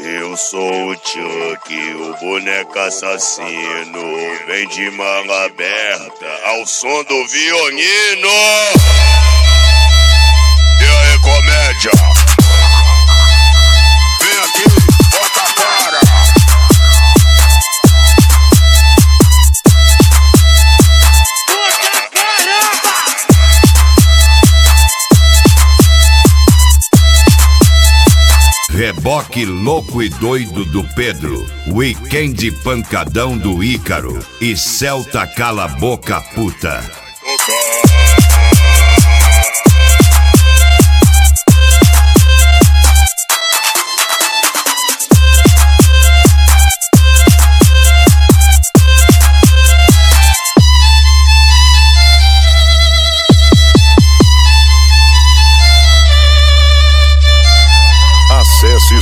Eu sou o Chuck, o boneco assassino. Vem de manga aberta ao som do violino. E aí, comédia? Vem aqui, bota a cara. Reboque louco e doido do Pedro, Weekend pancadão do Ícaro e Celta cala boca puta. Acesse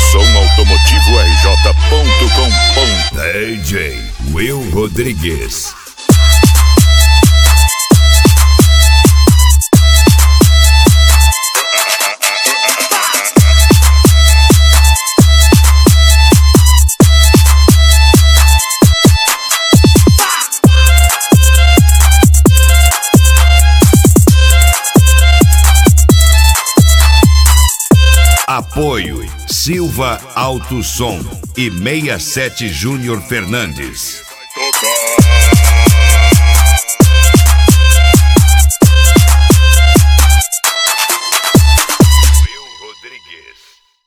somautomotivorj.com. DJ Will Rodrigues. Apoio Silva Alto Som e 67 Júnior Fernandes. Tocar.